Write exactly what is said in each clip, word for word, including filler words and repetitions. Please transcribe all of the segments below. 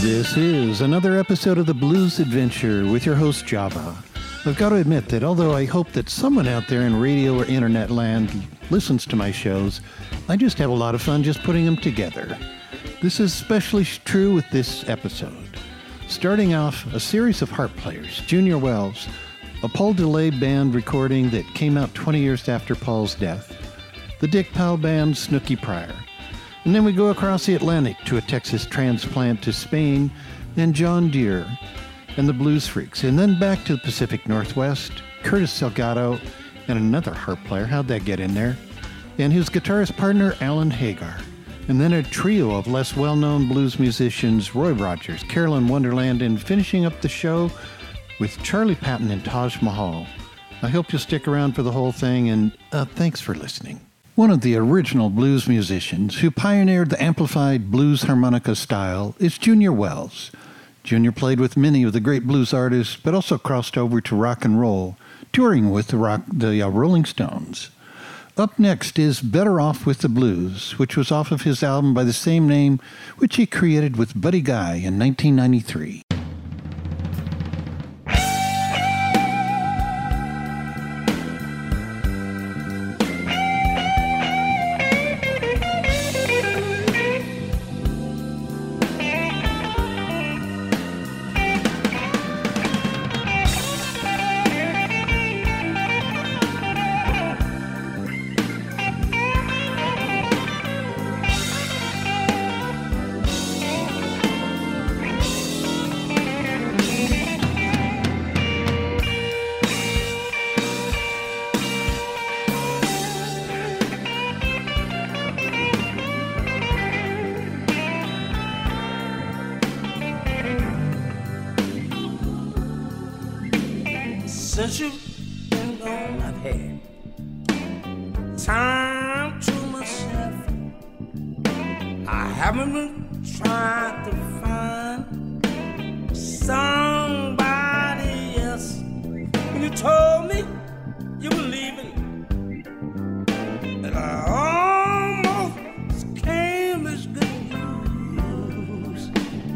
This is another episode of the Blues Adventure with your host, Java. I've got to admit that although I hope that someone out there in radio or internet land listens to my shows, I just have a lot of fun just putting them together. This is especially true with this episode. Starting off, a series of harp players, Junior Wells, a Paul DeLay band recording that came out twenty years after Paul's death, the Dick Powell Band, Snooky Pryor. And then we go across the Atlantic to a Texas transplant to Spain, and John Deere and the Blues Freaks. And then back to the Pacific Northwest, Curtis Salgado and another harp player, how'd that get in there? And his guitarist partner, Alan Hagar. And then a trio of less well-known blues musicians, Roy Rogers, Carolyn Wonderland, and finishing up the show with Charlie Patton and Taj Mahal. I hope you'll stick around for the whole thing, and uh, thanks for listening. One of the original blues musicians who pioneered the amplified blues harmonica style is Junior Wells. Junior played with many of the great blues artists, but also crossed over to rock and roll, touring with the, rock, the uh, Rolling Stones. Up next is Better Off with the Blues, which was off of his album by the same name, which he created with Buddy Guy in nineteen ninety-three. Since you've been gone, I've had time to myself. I haven't been trying to find somebody else. When you told me you were leaving, and I almost came as good news.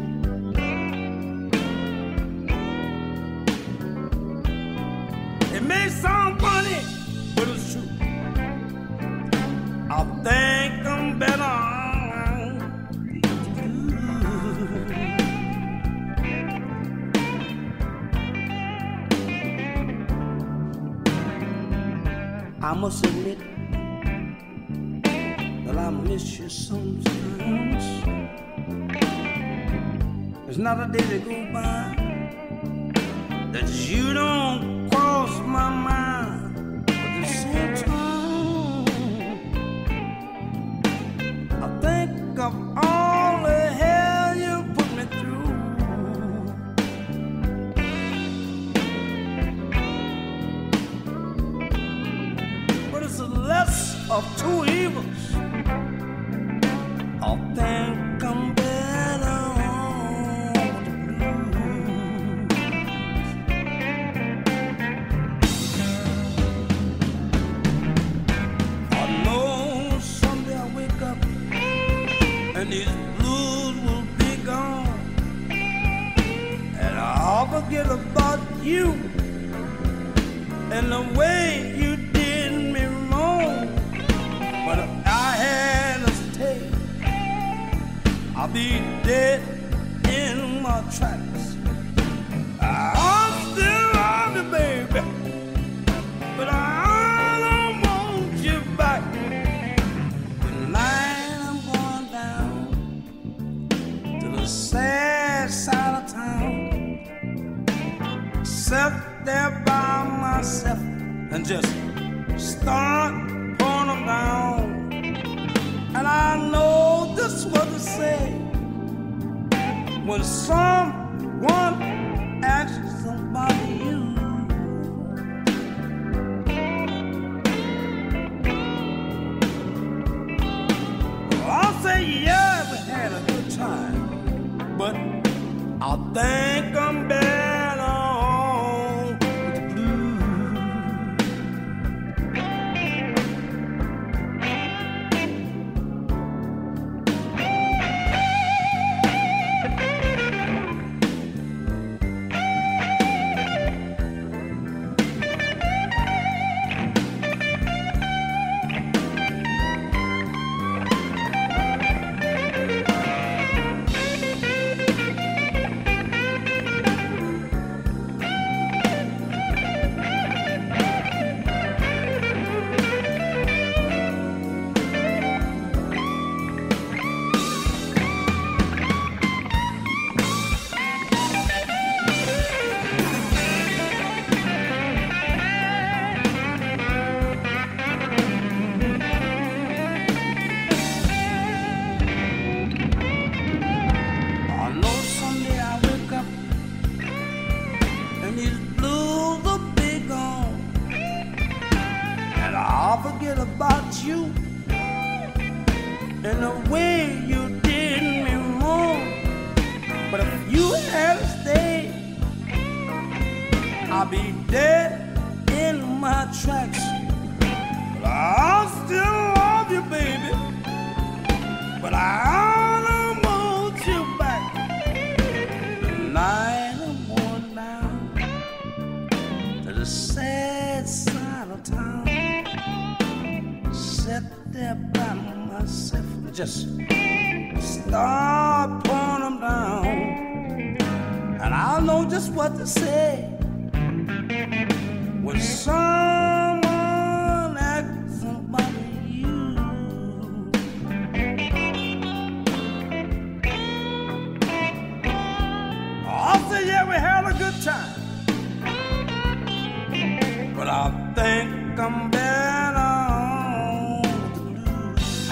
It may sound funny, but it's true. I think I'm better. I must admit that I miss you sometimes. There's not a day that goes by that you don't cross my mind. But at the same time, I think of all the hell you put me through. But it's a less of two evils. I think I'm better on the blues. I know someday I'll wake up and these blues will be gone, and I'll forget about you and the way you did me wrong. But if I had to stay, I'll be dead in my tracks. I'm still on you, baby, but I don't want you back. Tonight I'm going down to the sad side of town, sit there by myself and just start pulling them down. And I know just what to say when someone asks somebody you. Well, I'll say yeah, we had a good time, but I think I'm better on with the blues. I'll be dead in my tracks, but I'll still love you, baby. But I don't want you back. Tonight I'm going down to the sad side of town. Sit there by myself and just start pouring them down. And I'll know just what to say when someone asks about you. I'll say, yeah, we had a good time, but I think I'm better on the blues.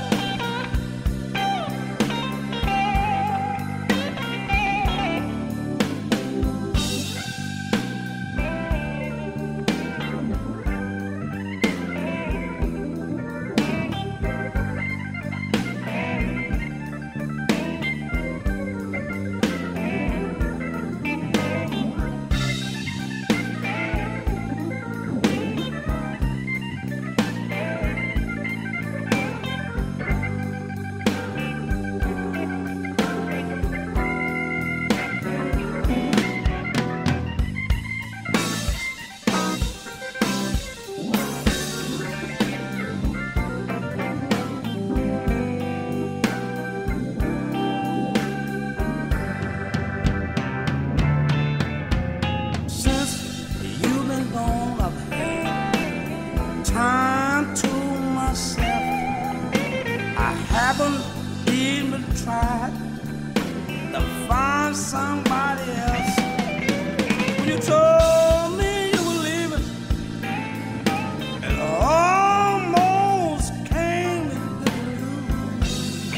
Somebody else. When you told me you were leaving, it almost came to the blues.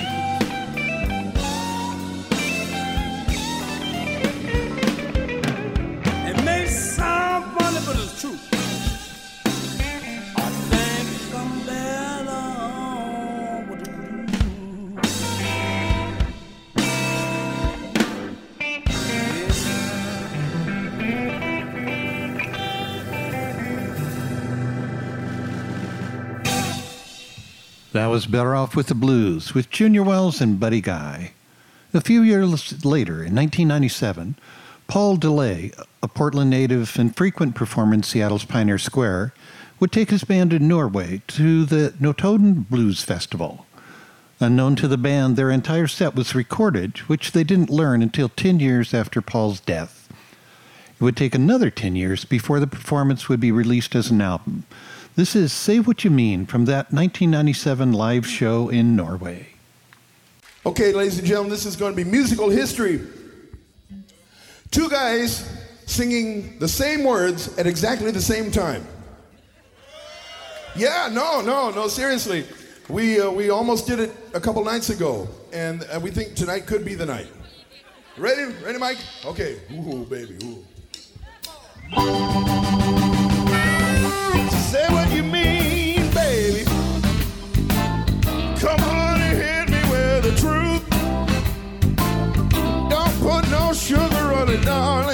It may sound funny, but it's true. I think I'm better with the blues. That was Better Off with the Blues with Junior Wells and Buddy Guy. A few years later, in nineteen ninety-seven, Paul DeLay, a Portland native and frequent performer in Seattle's Pioneer Square, would take his band to Norway to the Notodden Blues Festival. Unknown to the band, their entire set was recorded, which they didn't learn until ten years after Paul's death. It would take another ten years before the performance would be released as an album. This is Say What You Mean from that nineteen ninety-seven live show in Norway. Okay, ladies and gentlemen, this is going to be musical history. Two guys singing the same words at exactly the same time. Yeah, no, no, no, seriously. We uh, we almost did it a couple nights ago, and uh, we think tonight could be the night. Ready? Ready, Mike? Okay. Ooh, baby, ooh. Say what you mean, baby. Come on and hit me with the truth. Don't put no sugar on it, darling.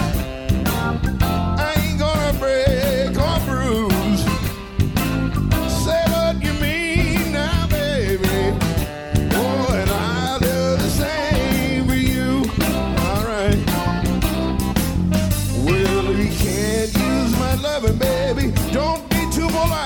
I ain't gonna break or bruise. Say what you mean now, baby. Oh, and I'll do the same for you. All right. Well, you can't use my loving, baby. Don't be too polite.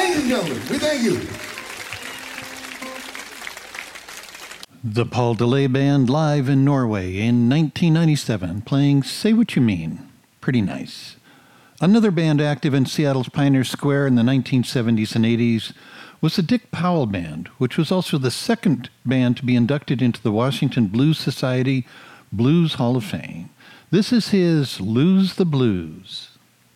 Ladies and gentlemen, we thank you. The Paul DeLay Band live in Norway in nineteen ninety-seven, playing Say What You Mean. Pretty nice. Another band active in Seattle's Pioneer Square in the nineteen seventies and eighties was the Dick Powell Band, which was also the second band to be inducted into the Washington Blues Society Blues Hall of Fame. This is his Lose the Blues.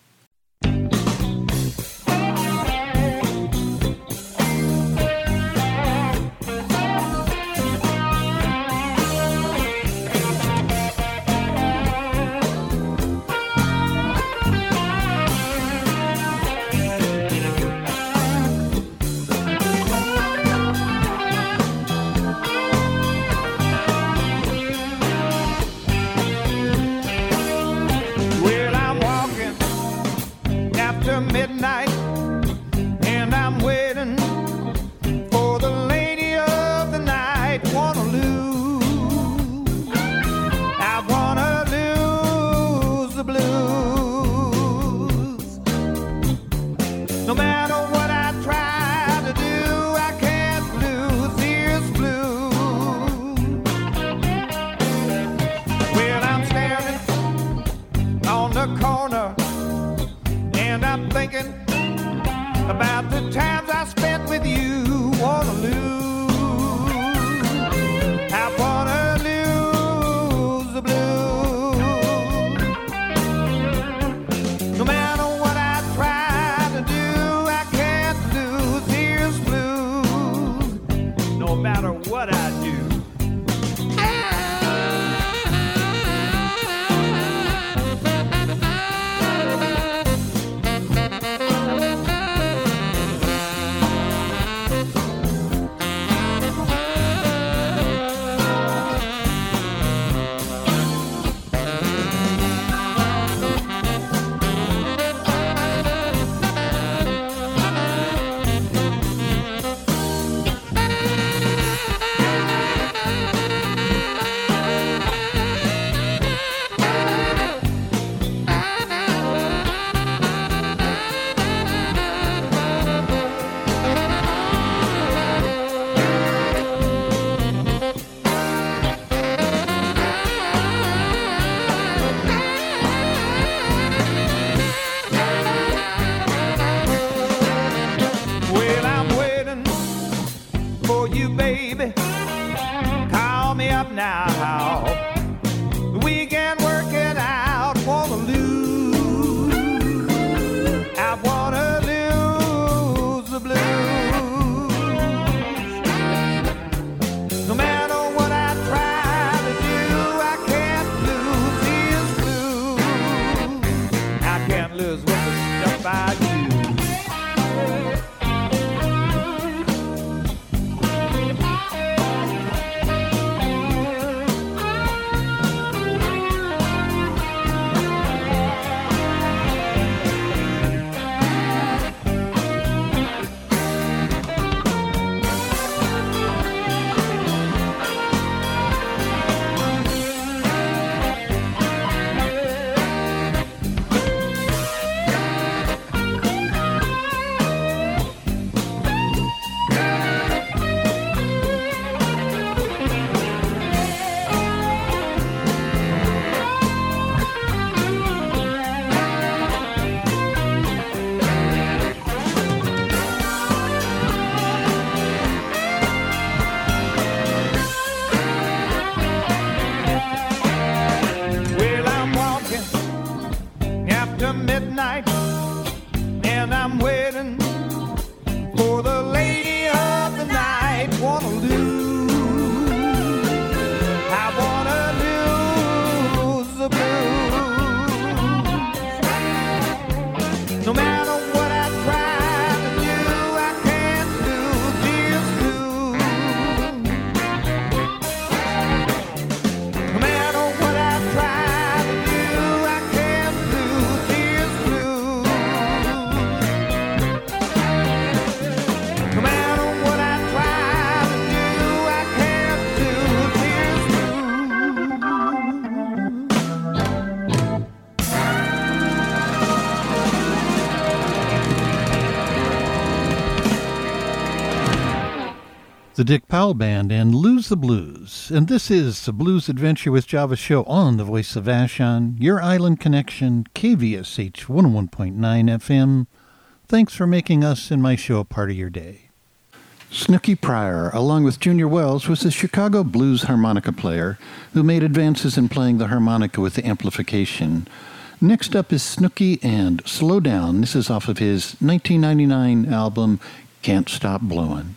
Midnight, and I'm waiting for the lady of the night. Wanna lose, I wanna lose the blues. No matter what I try to do, I can't lose this blues. Well, I'm standing on the corner, and I'm thinking about the times I spent with you. Wanna lose, I wanna lose the blues. No matter what I try to do, I can't lose these blues. No matter what I do. Now we can work it out. Wanna lose, I wanna lose the blues. No matter what I try to do, I can't lose these blues. I can't lose with the stuff I do. Midnight, and I'm waiting for the lady of the night. Wanna lose, I wanna lose the blues. No matter what I try to do, I can't lose these blues. No matter what I try to do, I can't lose these blues. the Dick Powell Band and Lose the Blues. And this is the Blues Adventure with Java show on the Voice of Vashon, your island connection, K V S H one oh one point nine F M. Thanks for making us and my show a part of your day. Snooky Pryor, along with Junior Wells, was a Chicago blues harmonica player who made advances in playing the harmonica with the amplification. Next up is Snooky and Slow Down. This is off of his nineteen ninety-nine album, Can't Stop Blowin'.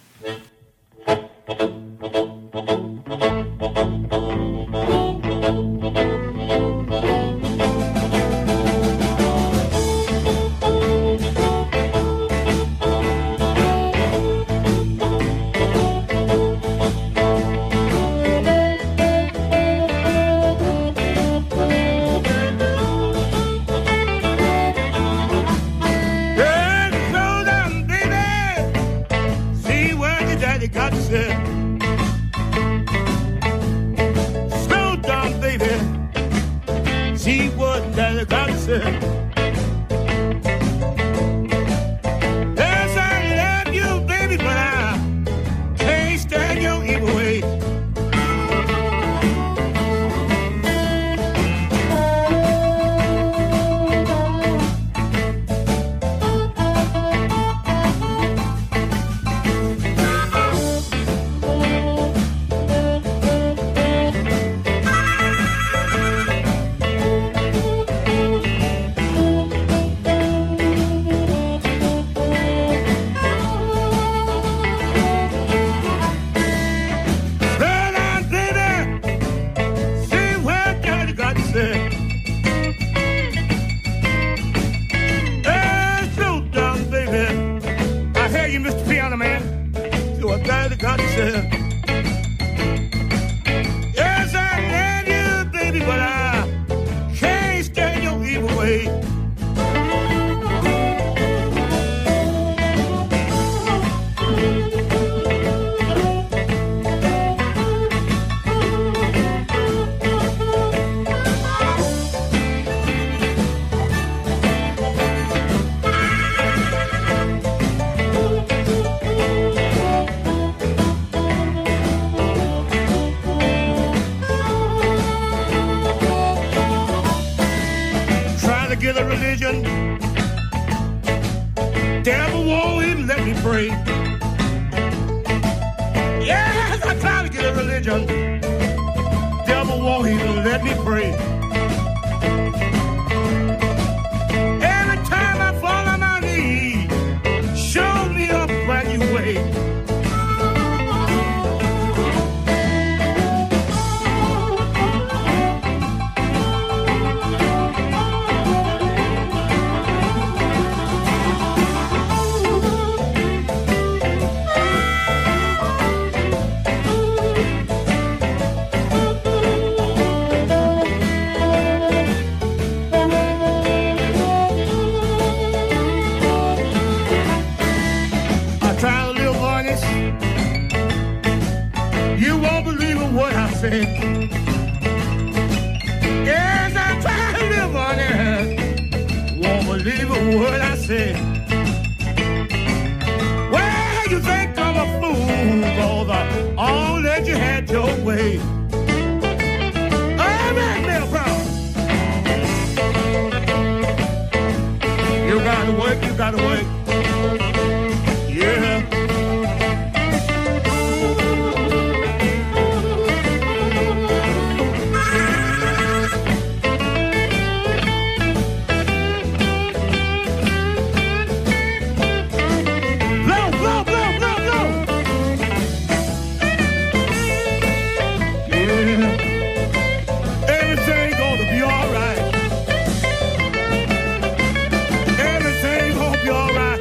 Everything gonna be alright.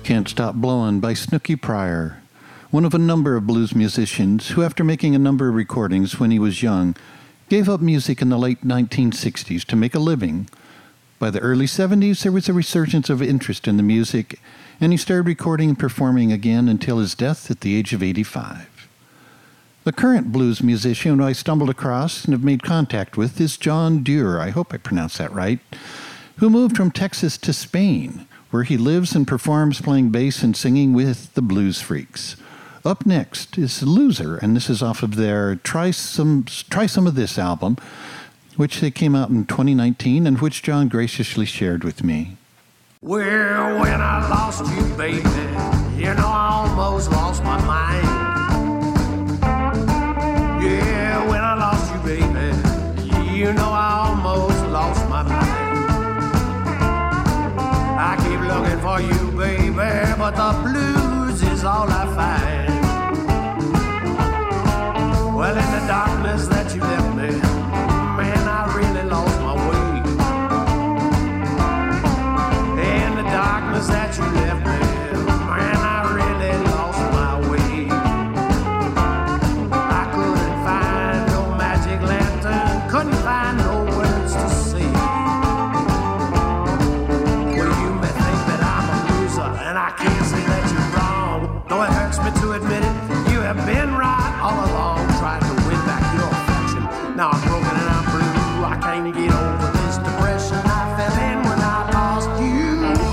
Can't Stop Blowin' by Snooky Pryor, one of a number of blues musicians who, after making a number of recordings when he was young, gave up music in the late nineteen sixties to make a living. By the early seventies, there was a resurgence of interest in the music, and he started recording and performing again until his death at the age of eighty-five. The current blues musician who I stumbled across and have made contact with is John Dewar, I hope I pronounced that right, who moved from Texas to Spain, where he lives and performs playing bass and singing with the Blues Freaks. Up next is Loser, and this is off of their Try Some, Try Some of This album, which they came out in twenty nineteen and which John graciously shared with me. Well, when I lost you, baby, you know I almost lost my mind. Yeah, when I lost you, baby, you know I almost lost my mind. I keep looking for you, baby, but the blues is all I find. Well, in the darkness that you left me, man, I really lost my way. In the darkness that you left me, man, I really lost my way. I couldn't find no magic lantern, couldn't find no words to say. And I can't say that you're wrong, though it hurts me to admit it. You have been right all along, trying to win back your affection. Now I'm broken and I'm blue, I can't get over this depression I fell in when I lost you.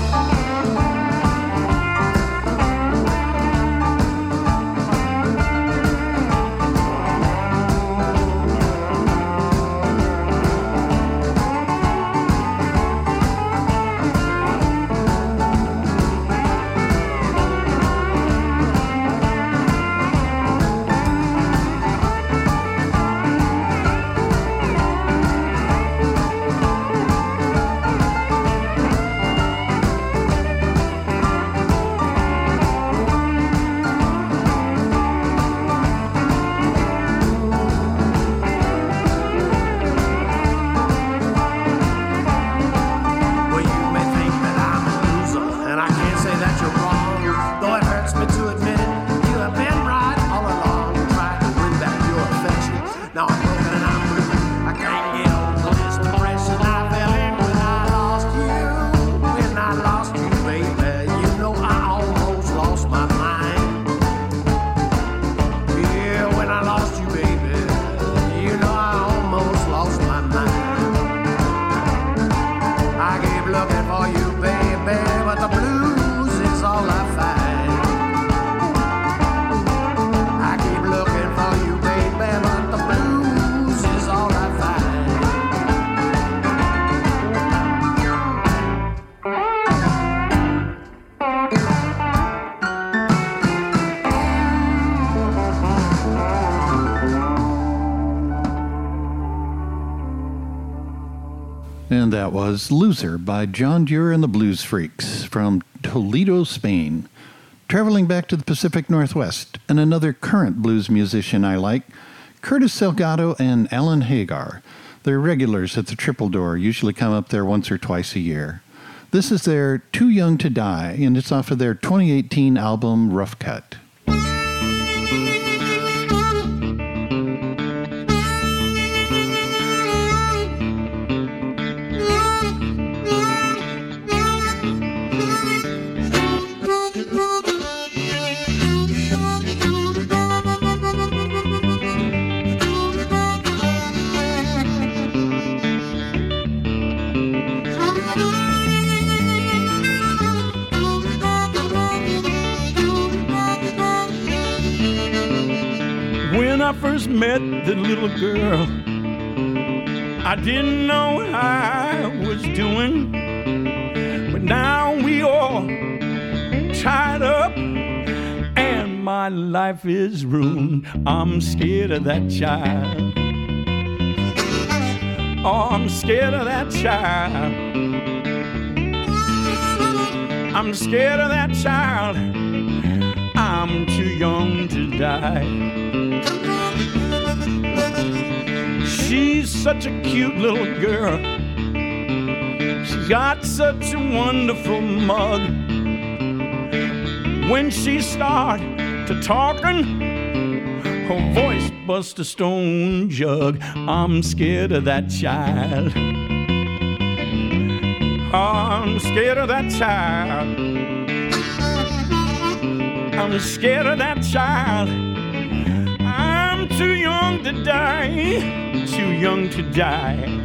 And that was Loser by John Dewar and the Blues Freaks from Toledo, Spain. Traveling back to the Pacific Northwest, and another current blues musician I like, Curtis Salgado and Alan Hagar. They're regulars at the Triple Door, usually come up there once or twice a year. This is their Too Young to Die, and it's off of their twenty eighteen album Rough Cut. When I first met the little girl, I didn't know what I was doing. But now we all tied up and my life is ruined. I'm scared of that child. Oh, I'm scared of that child. I'm scared of that child. I'm too young to die. She's such a cute little girl. She's got such a wonderful mug. When she start to talking, her voice bust a stone jug. I'm scared of that child. I'm scared of that child. I'm scared of that child. I'm too young to die, too young to die.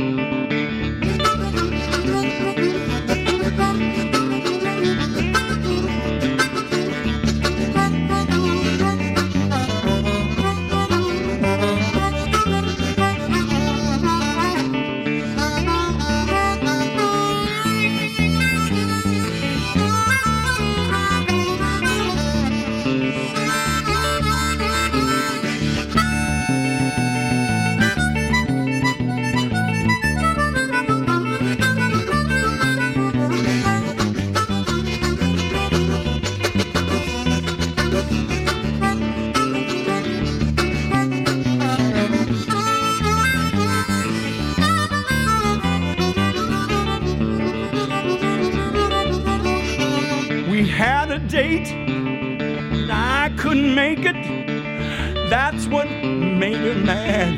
Date, I couldn't make it. That's what made her mad.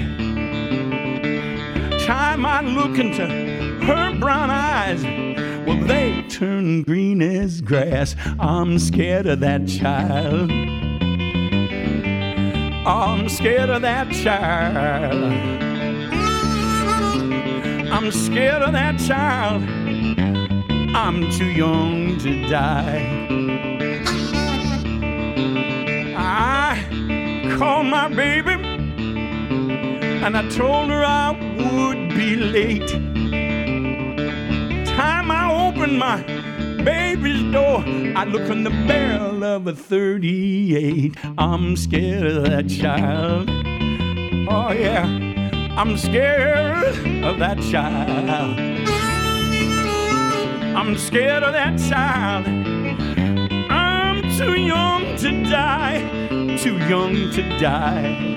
Time I look into her brown eyes, well, they turn green as grass. I'm scared of that child. I'm scared of that child. I'm scared of that child. I'm too young to die. I called my baby and I told her I would be late. Time I opened my baby's door, I look in the barrel of a thirty-eight. I'm scared of that child. Oh yeah, I'm scared of that child. I'm scared of that child. I'm too young to die, too young to die.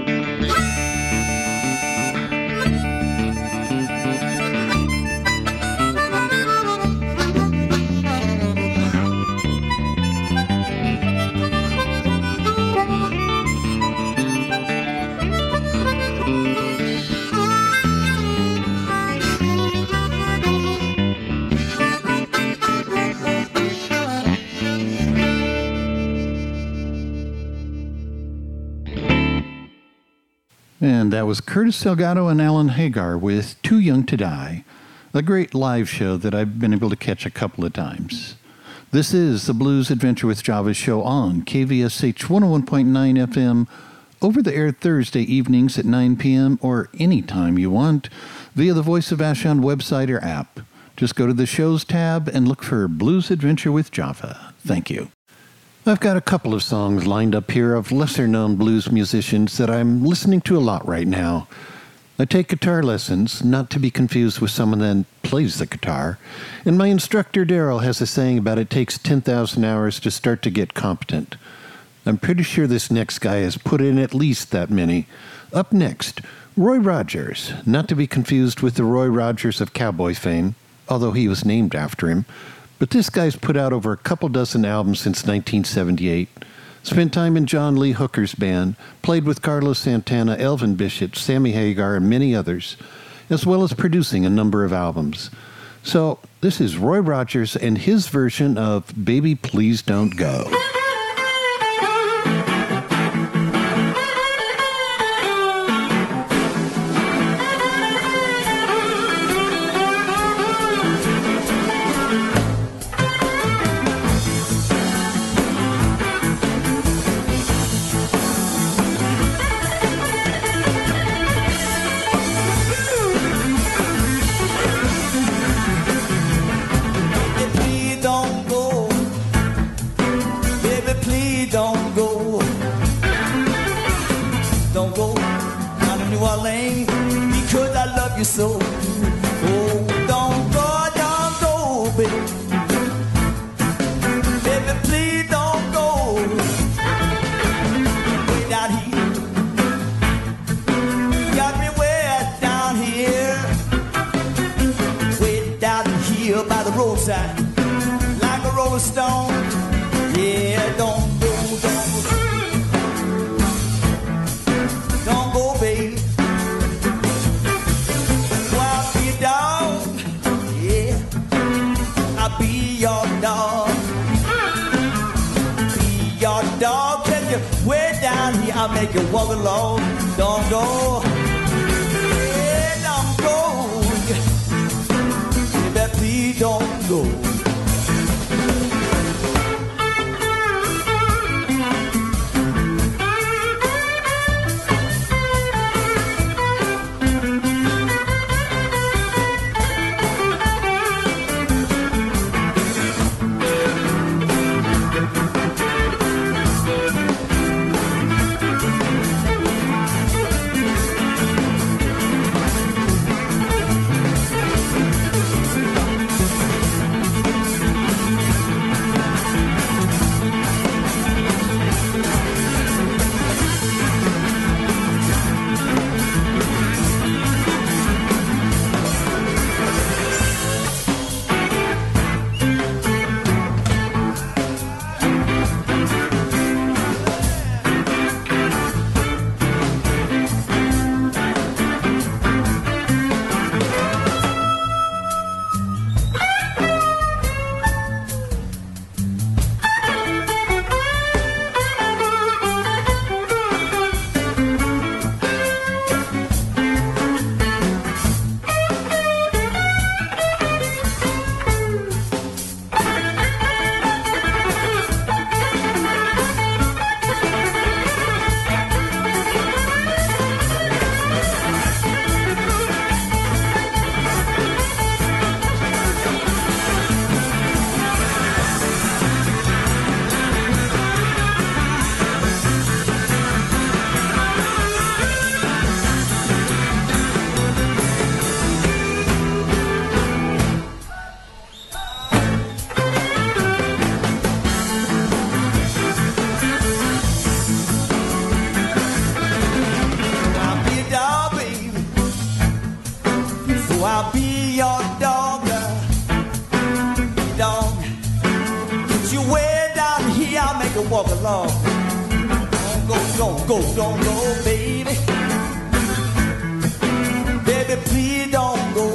And that was Curtis Delgado and Alan Hagar with Too Young to Die, a great live show that I've been able to catch a couple of times. This is the Blues Adventure with Java show on K V S H one oh one point nine F M, over the air Thursday evenings at nine p.m. or anytime you want via the Voice of Vashon website or app. Just go to the shows tab and look for Blues Adventure with Java. Thank you. I've got a couple of songs lined up here of lesser-known blues musicians that I'm listening to a lot right now. I take guitar lessons, not to be confused with someone that plays the guitar, and my instructor Daryl has a saying about it takes ten thousand hours to start to get competent. I'm pretty sure this next guy has put in at least that many. Up next, Roy Rogers, not to be confused with the Roy Rogers of cowboy fame, although he was named after him. But this guy's put out over a couple dozen albums since nineteen seventy-eight, spent time in John Lee Hooker's band, played with Carlos Santana, Elvin Bishop, Sammy Hagar, and many others, as well as producing a number of albums. So this is Roy Rogers and his version of Baby Please Don't Go. You so, oh, don't go, don't go, baby. Baby, please don't go. Way down here, you got me way down here, way down here by the roadside, like a rolling stone. Yeah. make you walk along. Don't go, yeah, don't go. Baby, please don't go. Walk along. Don't go, don't go, don't go, baby. Baby, please don't go.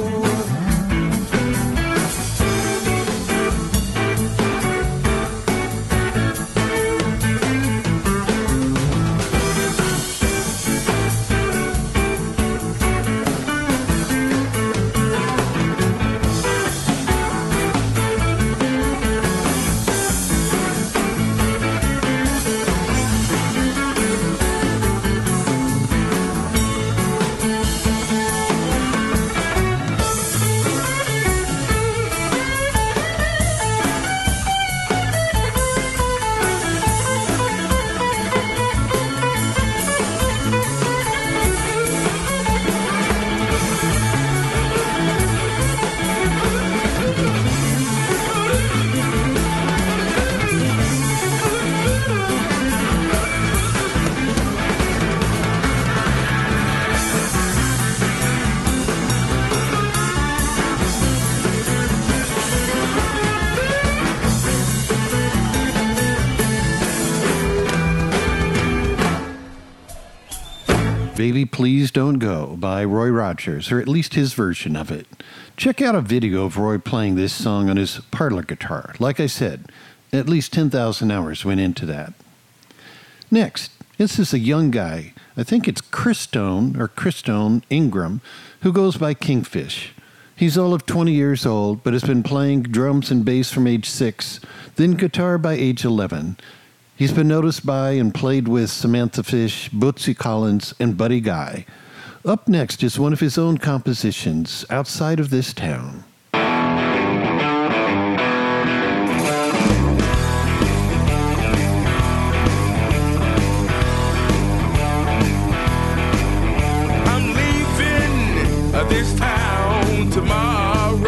Baby Please Don't Go by Roy Rogers, or at least his version of it. Check out a video of Roy playing this song on his parlor guitar. Like I said, at least ten thousand hours went into that. Next, this is a young guy, I think it's Christone, or Christone Ingram, who goes by Kingfish. He's all of twenty years old, but has been playing drums and bass from age six, then guitar by age eleven. He's been noticed by and played with Samantha Fish, Bootsy Collins, and Buddy Guy. Up next is one of his own compositions, Outside of This Town. I'm leaving this town tomorrow.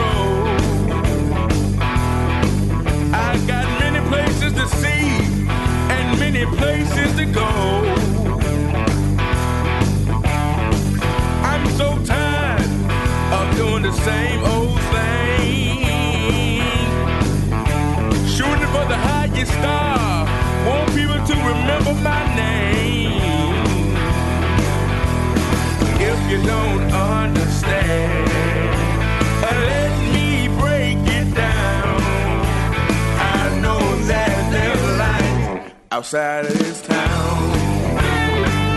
I got many places to see and many places to go. I'm so tired of doing the same old thing. Shooting for the highest star, want people to remember my name. If you don't understand, let me break it down. I know that there's life outside of this town.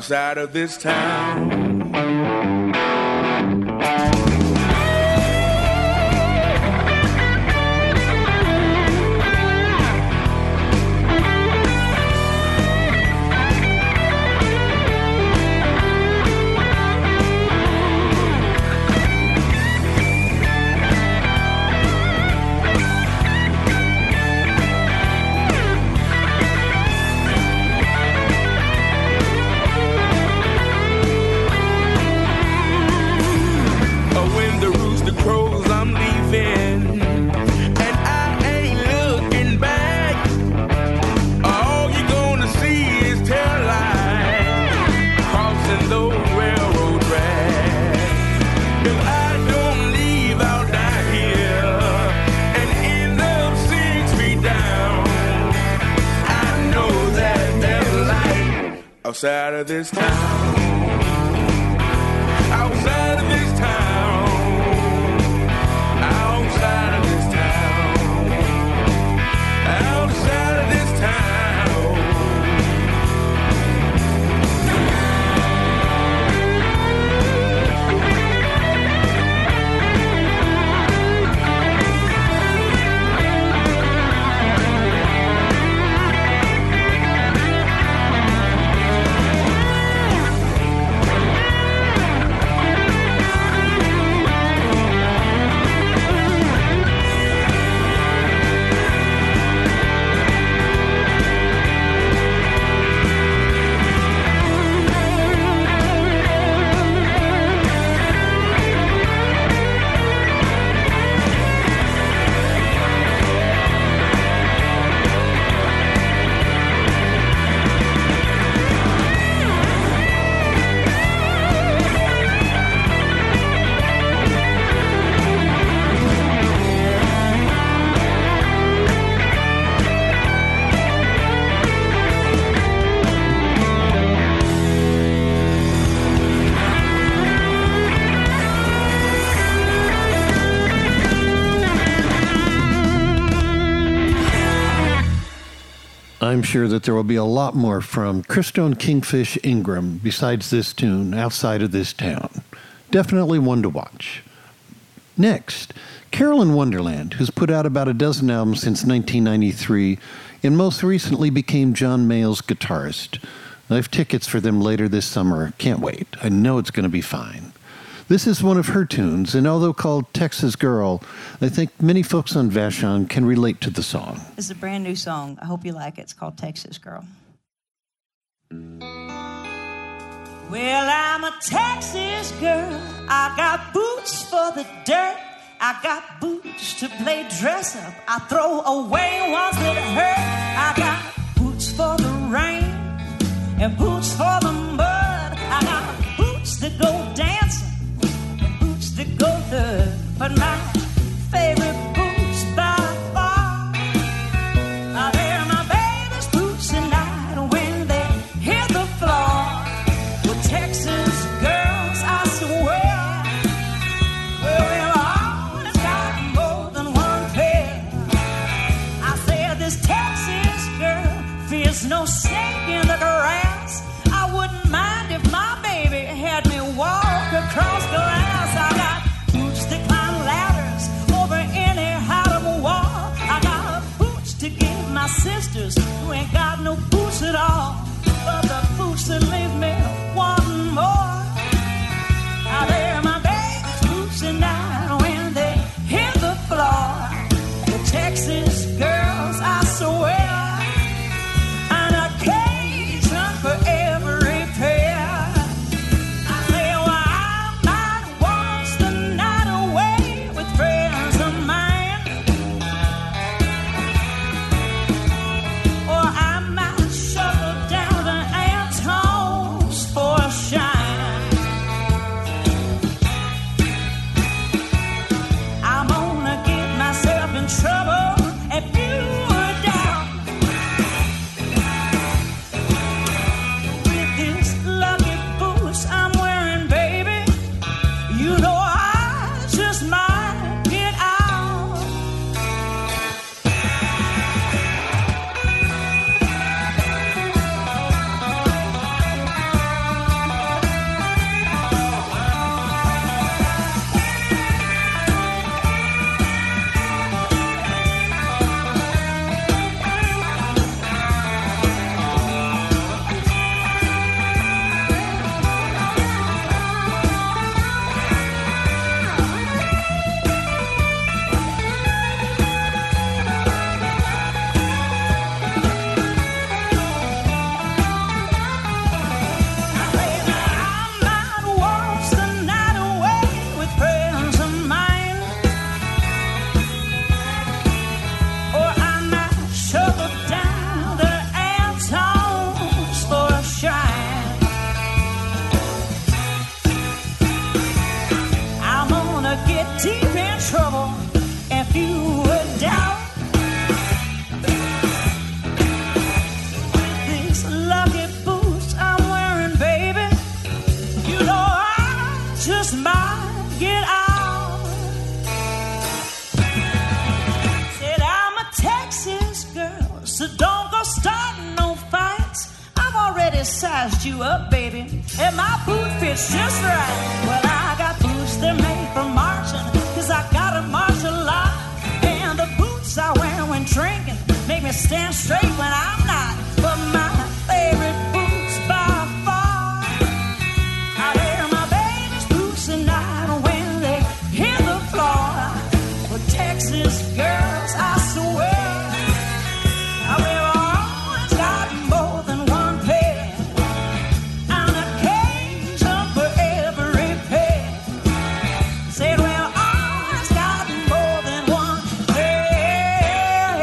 outside of this town. Outside of this town, outside of this town, outside of this town, outside of this town. I'm sure that there will be a lot more from Christone Kingfish Ingram besides this tune, Outside of This Town. Definitely one to watch. Next, Carolyn Wonderland, who's put out about a dozen albums since nineteen ninety-three and most recently became John Mayall's guitarist. I have tickets for them later this summer. Can't wait. I know it's going to be fine. This is one of her tunes, and although called Texas Girl, I think many folks on Vashon can relate to the song. It's a brand new song. I hope you like it. It's called Texas Girl. Well, I'm a Texas girl. I got boots for the dirt. I got boots to play dress up. I throw away ones that hurt. I got boots for the rain and boots for the mud. I got boots that go dancing and boots that go thug. But my favorite boots by far are they're my baby's boots tonight when they hit the floor. Well, Texas girls, I swear, well, we've always got more than one pair. I said this Texas girl fears no snake in the grass. I wouldn't mind if my baby had me walk across glass. I got boots that climb ladders over any height of a wall. I got boots to give my sisters who ain't got no boots at all. But the boots that leave me wanting more. Now they're my baby's boots tonight when they hit the floor. The Texas girls, I swear, an occasion for every pair. I say, well, I might wash the night away with friends of mine, or I might shuttle down to Antone's for a shine. sized you up, baby, and my boot fits just right. Well, I got boots that made for marching, cause I got a martial line. And the boots I wear when drinking make me stand straight when I'm not. But my favorite boots by far, I wear my baby's boots at night when they hit the floor. Well, Texas girls, I swear, I wear always got more than one pair, on occasion for every pair. Said, well, always got more than one pair.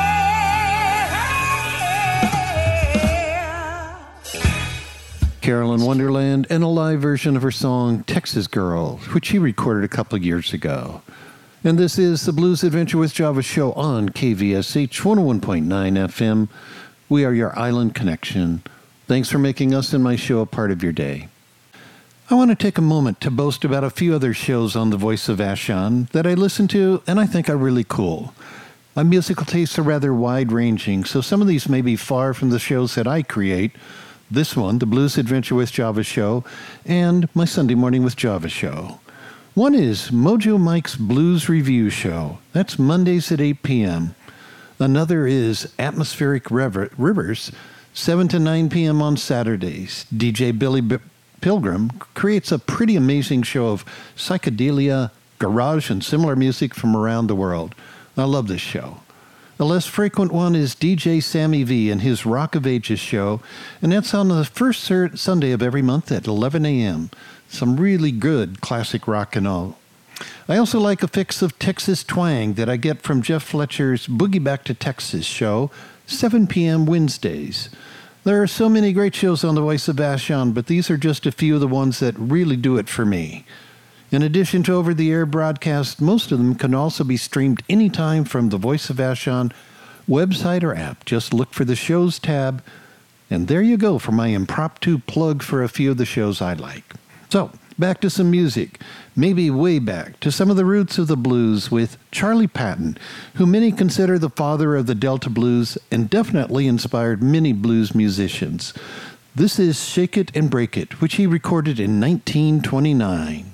Carolyn Wonderland and a live version of her song Texas Girl, which she recorded a couple of years ago. And this is the Blues Adventure with Java show on K V S H one oh one point nine F M. We are your island connection. Thanks for making us and my show a part of your day. I want to take a moment to boast about a few other shows on the Voice of Vashon that I listen to and I think are really cool. My musical tastes are rather wide-ranging, so some of these may be far from the shows that I create. This one, the Blues Adventure with Java show, and my Sunday Morning with Java show. One is Mojo Mike's Blues Review Show. That's Mondays at eight p.m. Another is Atmospheric Rever- Rivers, seven to nine p.m. on Saturdays. D J Billy B- Pilgrim creates a pretty amazing show of psychedelia, garage, and similar music from around the world. I love this show. The less frequent one is D J Sammy V and his Rock of Ages show, and that's on the first sur- Sunday of every month at eleven a.m. Some really good classic rock and all. I also like a fix of Texas twang that I get from Jeff Fletcher's Boogie Back to Texas show, seven p.m. Wednesdays. There are so many great shows on the Voice of Vashon, but these are just a few of the ones that really do it for me. In addition to over-the-air broadcasts, most of them can also be streamed anytime from the Voice of Vashon website or app. Just look for the Shows tab, and there you go for my impromptu plug for a few of the shows I like. So, back to some music, maybe way back to some of the roots of the blues with Charlie Patton, who many consider the father of the Delta blues and definitely inspired many blues musicians. This is Shake It and Break It, which he recorded in nineteen twenty-nine.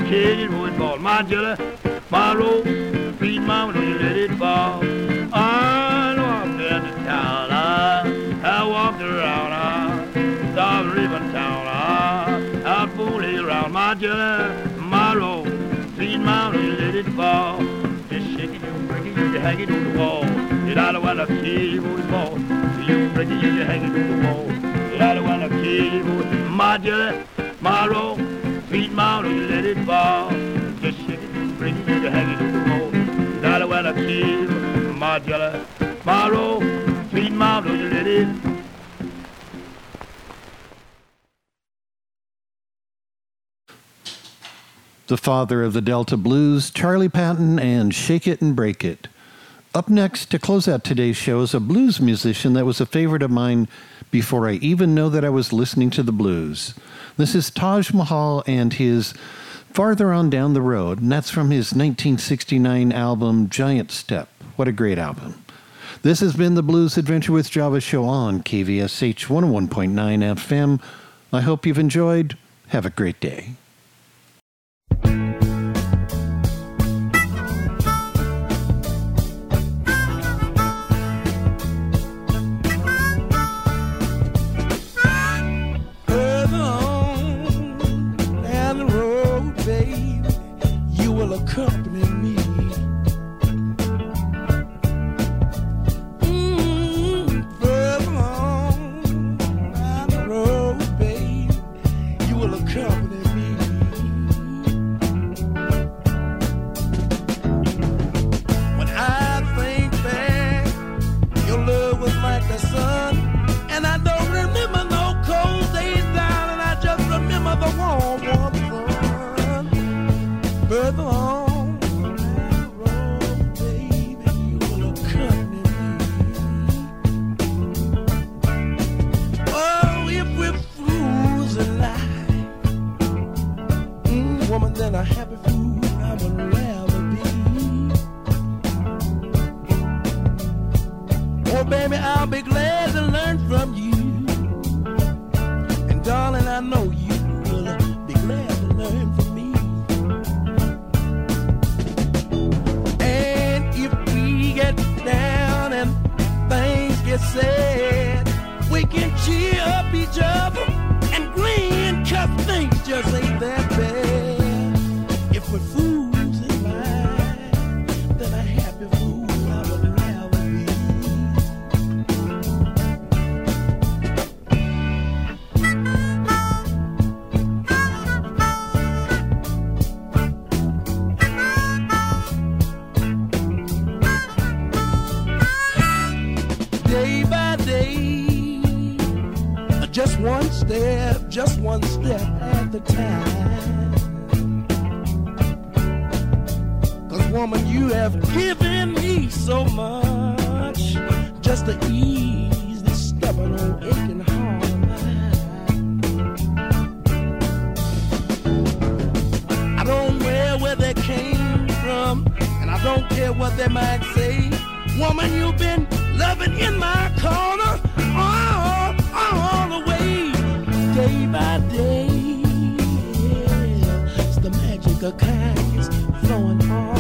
kick it before it falls. My jelly, my roll, feed mama, don't you let it fall. I know I've been to town, I, I walked around, I saw the river town, I, I fooled around. My jelly, my roll, feed mama, don't you let it fall. Just shake it, you break it, you hang it on the wall. You don't want to kill you before it falls. You break it, you hang it on the wall. You don't want to kill you before it falls. My jelly, my roll, feed mama, don't you let it fall. Just shake it, you break it, you hang it on the wall. You don't want to kill my jelly, my roll, feed mama, don't you let it. The father of the Delta Blues, Charlie Patton, and Shake It and Break It. Up next, to close out today's show, is a blues musician that was a favorite of mine before I even know that I was listening to the blues. This is Taj Mahal and his Farther On Down the Road, and that's from his nineteen sixty-nine album, Giant Step. What a great album. This has been the Blues Adventure with Java show on K V S H one oh one point nine F M. I hope you've enjoyed. Have a great day. Accompany me. Mm, further on down the road, babe, you will accompany me. When I think back, your love was like the sun, and I don't remember no cold days down, and I just remember the warm, warm sun. Further on. Than a happy fool I would rather be. Oh baby, I'll be glad to learn from you. And darling, I know you will be glad to learn from me. And if we get down and things get sad, we can cheer up each other and grin, 'cause things just ain't that bad. If we're fools in mind, then a happy fool I would rather be. Day by day, just one step, just one step at the time. Woman, you have given me so much just to ease this stubborn old aching heart of mine. I don't care where they came from, and I don't care what they might say. Woman, you've been loving in my corner all, all the way, day by day. Yeah, it's the magic of kindness flowing on.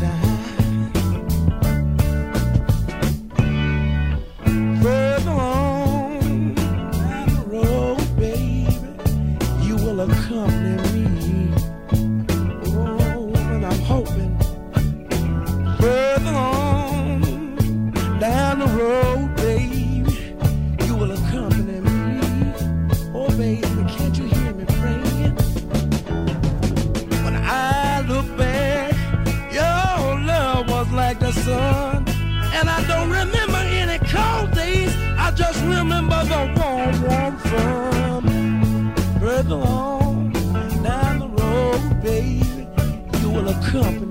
Further on down the road, baby, you will accompany me. Oh, and I'm hoping. Further on down the road, baby, you will accompany me. Oh, baby, can't you hear me praying? When I look back, your love was like the sun, and I don't remember any cold days. I just remember the warm, warm fun. Further on down the road, baby, you will accompany